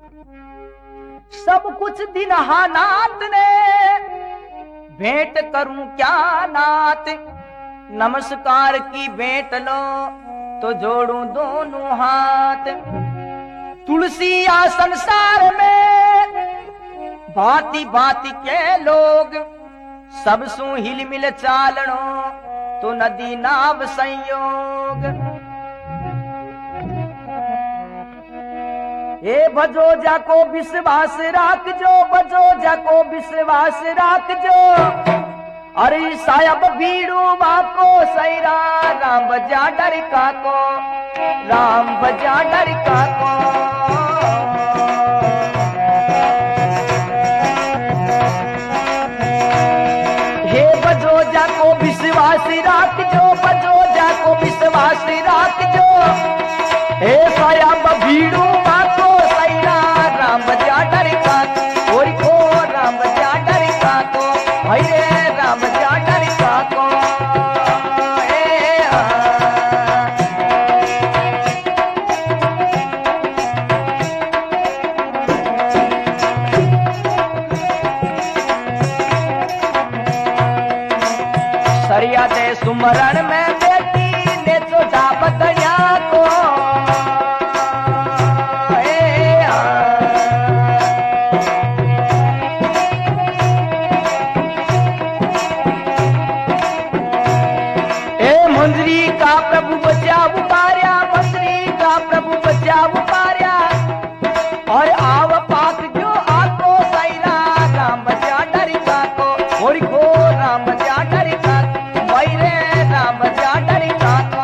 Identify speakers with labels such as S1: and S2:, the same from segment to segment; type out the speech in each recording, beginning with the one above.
S1: सब कुछ दिन नाथ ने भेंट करूं क्या नाथ। नमस्कार की भेंट लो तो जोड़ूं दोनों हाथ। तुलसी या संसार में भांति भांति के लोग, सब सु हिल मिल चालनो तो नदी नाव संयोग। ए भजो जाको विश्वास राख जो, भजो जाको विश्वास राख जो। अरे साहब भीड़ू बाको सैरा, राम बजा डर काको, राम बजा डर काको। हे भजो जाको विश्वास राख जो, भजो जाको विश्वास राख जो। हे साहब भीड़ू बाको सैरा, राम बजा डर काको, ओरी को राम बजा डर काको, हरे राम बजा डर काको। सरिया दे सुमरण में बेटी ने तो डाबत को। मंजरी का प्रभु बचाव पार्या, मंजरी का प्रभु बचाव पार्या। और आव पाक जो आको सैरा, राम बजा डर काको, होरी को राम बजा डर काको, वैरे राम बजा डर काको।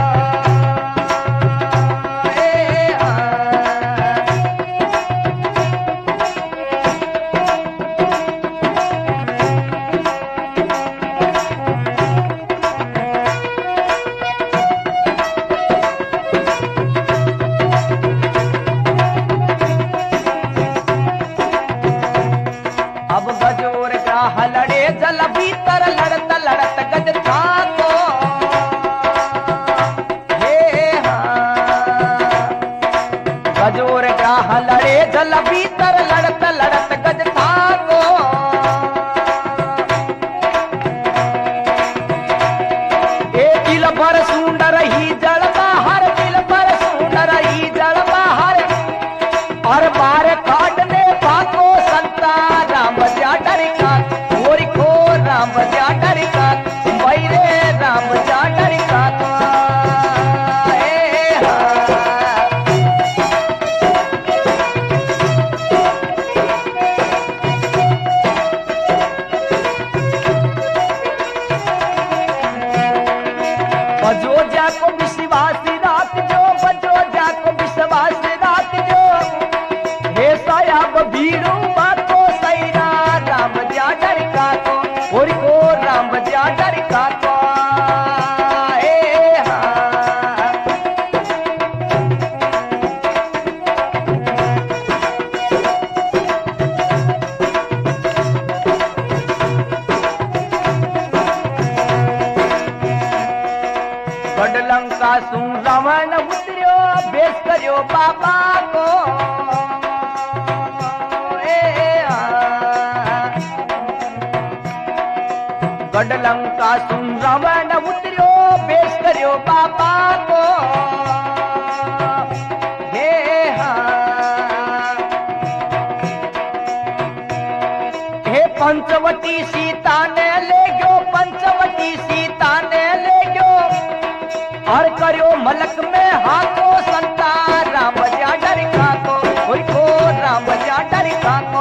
S1: अब गजोर ग्राह लड़े जल भीतर, लड़त लड़त गज थाको। हे हाँ गजोर ग्राह लड़े जल भीतर, लड़त लड़त गज थाको। ए दिल भर सुंदर ही जल बाहर, दिल भर सुंदर ही जल बाहर। और बार काटने पाको संता, राम बजा डर काको, होरी को राम बजा डर काको, वैरे राम बजा डर काको। बजो जाको विश्वास राख जो, बजो जाको विश्वास राख जो। हे साहब भीड़ू बाको सैरा, राम बजा डर काको, होरी को राम बजा डर काको। गढ़ लंका सु रावण उतरियो, बेस करियो बाबा को। गढ़ लंका सु रावण उतरियो, बेस करियो बाबा को। हे हाँ हे पंचवटी सीता ने ले गयो, पंचवटी सीता ने ले गयो। और करियो मलक में हाथो संता, राम बजा डर काको, होरी को राम बजा डर काको।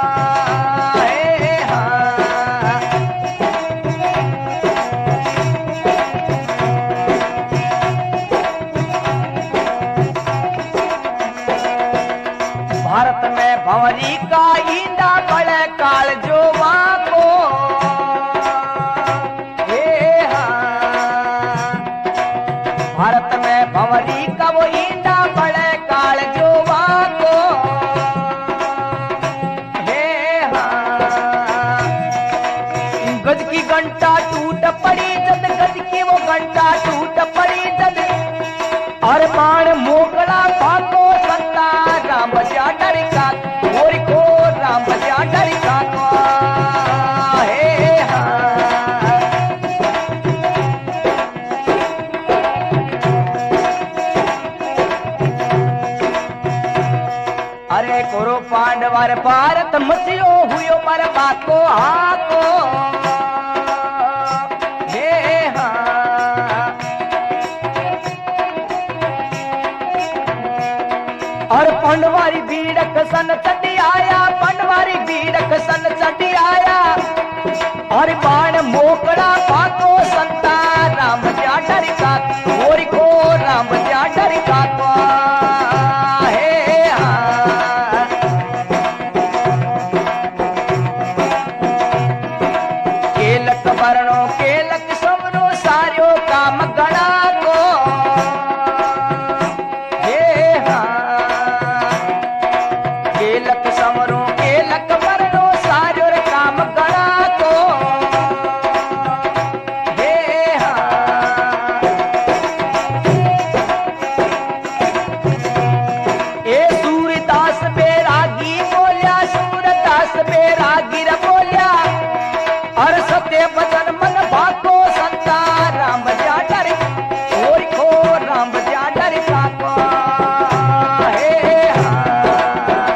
S1: भारत में भंवरी का ईंदा बड़े काल जो वाको। भारत में भंवरी का वो ईंदा बड़े काल जो वाको। हे हाँ गज की घंटा टूट पड़ी जद, गज की वो घंटा टूट पड़ी जद। और बाण मोकड़ा पाको संता, राम बजा डर डर का मोरी को राम बजा डर का हे हाँ। अरे कोरो पांडवर भारत मसियो हुयो पर बाको हाको हे हाँ। और पंडवारी बीड़क सन चढ़ी आया पंडवारी बीड़क सन चढ़ी आया और बाण मोकड़ा पाको संता राम जा डर का मोरी को राम जा डर का हे हाँ। केलक वर्णो केलक समनो सारो काम गणा को हे हाँ। केलक समरो केलक वर्णो सारो काम गणा को हे हाँ। ए सूरदास बैरागी बोलिया सूरदास बैरागी रे बोलिया और सत्य वचन मन भाको संता राम जा डर और को राम जा डर का हे हाँ।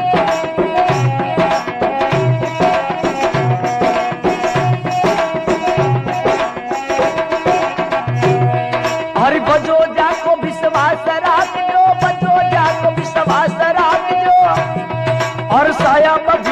S1: हरि बजो जाको विश्वास राख जो बजो जाको विश्वास राख जो और साया